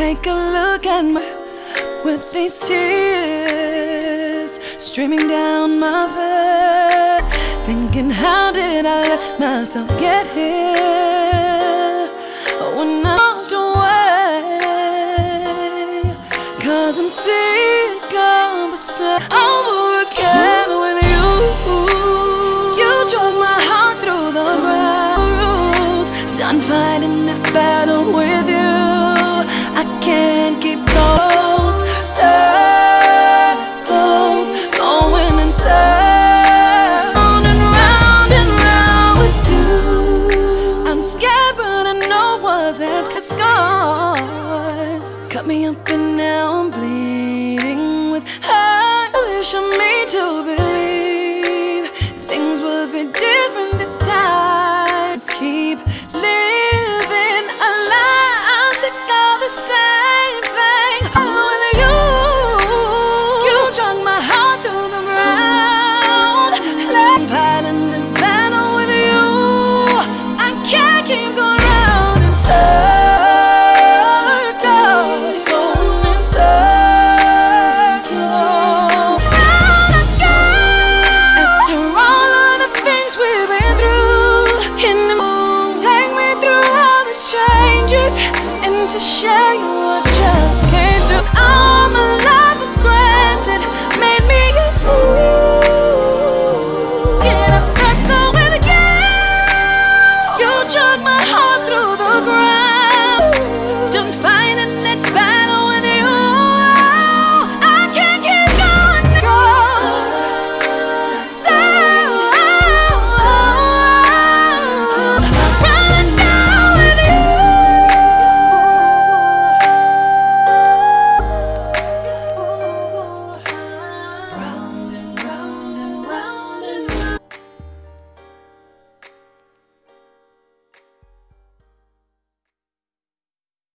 Take a look at me with these tears streaming down my face, thinking how did I let myself get here when I walked away, 'cause I'm sick of the sun over again with you. You drove my heart through the ground, done fighting this battle with you. I can't keep those circles going in circles, and round with you. I'm scared, but I know what's at the scars cut me up and now I'm bleeding with hurt. Show me to believe things will be different this time. Just keep living a lie. I'm sick of the same thing. With you, you drug my heart through the ground. I'm fighting this battle with you. I can't keep going round in circles, going in circles. Round again. After all of the things we've been through, in the moon, take me through all the changes and to share you what